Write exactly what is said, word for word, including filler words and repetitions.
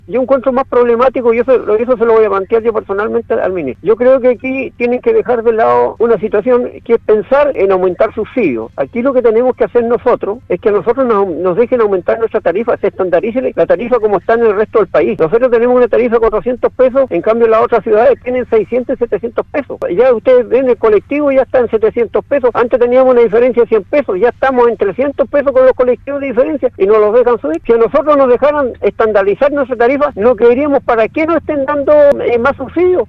Yo encuentro más problemático, y eso, eso se lo voy a plantear yo personalmente al ministro. Yo creo que aquí tienen que dejar de lado una situación que es pensar en aumentar subsidios. Aquí lo que tenemos que hacer nosotros es que a nosotros nos, nos dejen aumentar nuestra tarifa, se estandarice la tarifa como está en el resto del país. Nosotros tenemos una tarifa de cuatrocientos pesos, en cambio las otras ciudades tienen seiscientos y setecientos pesos. Ya ustedes ven, el colectivo ya está en setecientos pesos, antes teníamos una diferencia de cien pesos, ya estamos en trescientos pesos con los colectivos de diferencia y nos los dejan subir. Si a nosotros nos dejaran estandarizar nuestra tarifa, no creeríamos para qué nos estén dando eh, más subsidios.